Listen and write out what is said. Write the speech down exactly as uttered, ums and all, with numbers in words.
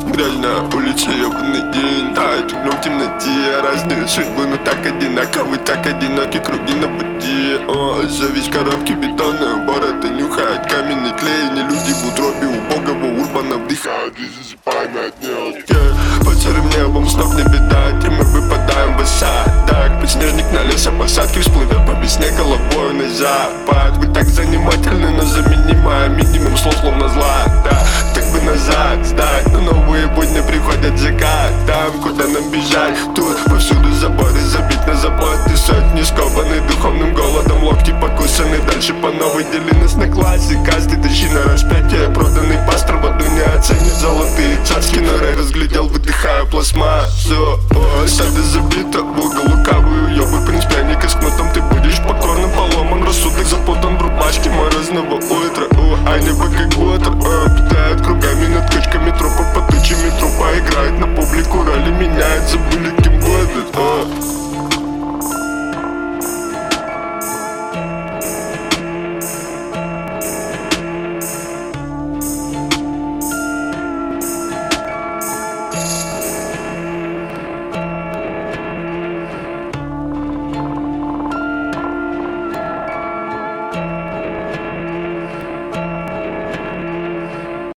Реально, улица, ёбаный день. Тает окном в темноте. Разные судьбы, но так одинаковы, так одиноки круги на пути. О, зависть коробки бетонную, бороды нюхают каменный клей. Не люди в утробе убогого урбана вдыхают и засыпаем от нее. Yeah. Под сырым небом снов не видать, и мы выпадаем в осадок. Подснежник на лесопосадке всплывет по весне головой на запад. Вы так занимательны, но заменимая минимум слов словно злата. Так бы назад сдать, но новые будни приходят закат. Там, куда нам бежать, тут повсюду заборы забить на заботы. Сотни скованы духовным голодом, локти покусаны. Дальше по новой дели нас на классы. Касты тащи на распятие, проданный пастор в аду не оценит золотые цацки. Но рай разглядел, выдыхаю пластмассу. О, сады забита, в угол лукавый уёбый принц пряника с кнутом. Ты будешь покорным, поломан рассудок запутан в рубашке морозного утра.